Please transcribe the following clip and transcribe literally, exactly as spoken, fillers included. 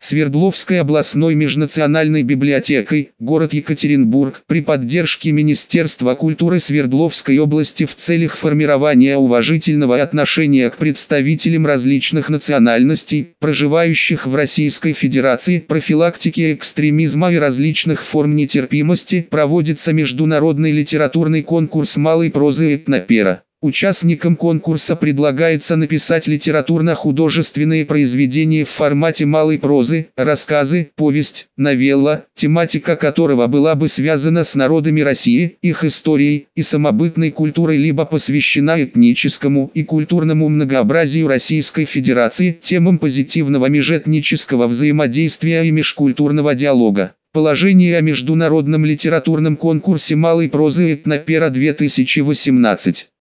Свердловской областной межнациональной библиотекой, город Екатеринбург, при поддержке Министерства культуры Свердловской области в целях формирования уважительного отношения к представителям различных национальностей, проживающих в Российской Федерации, профилактики экстремизма и различных форм нетерпимости, проводится международный литературный конкурс малой прозы «Этнопера». Участникам конкурса предлагается написать литературно-художественные произведения в формате малой прозы, рассказы, повесть, новелла, тематика которого была бы связана с народами России, их историей и самобытной культурой, либо посвящена этническому и культурному многообразию Российской Федерации, темам позитивного межэтнического взаимодействия и межкультурного диалога. Положение о международном литературном конкурсе малой прозы «Этнопера две тысячи восемнадцать».